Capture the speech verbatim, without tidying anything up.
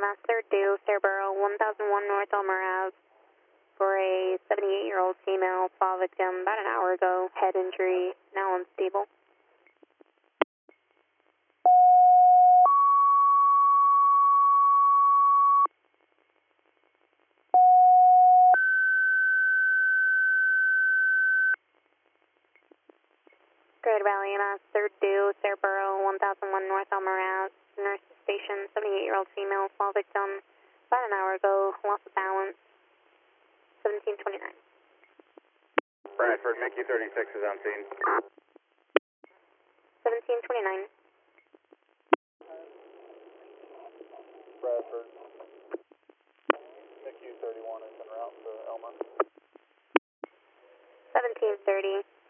Mass third due, Starborough, one thousand one North Elmer Ave, for a seventy-eight-year-old female fall victim about an hour ago, head injury, now unstable. Grand Valley Mass third due, Starborough, one thousand one North Elmer Ave, nurse station, seventy-eight-year-old female fall victim about an hour ago, loss of balance, seventeen twenty-nine. Bradford, Mickey thirty-six is on scene. seventeen twenty-nine. Bradford, Mickey thirty-one is en route to Elmer. seventeen thirty.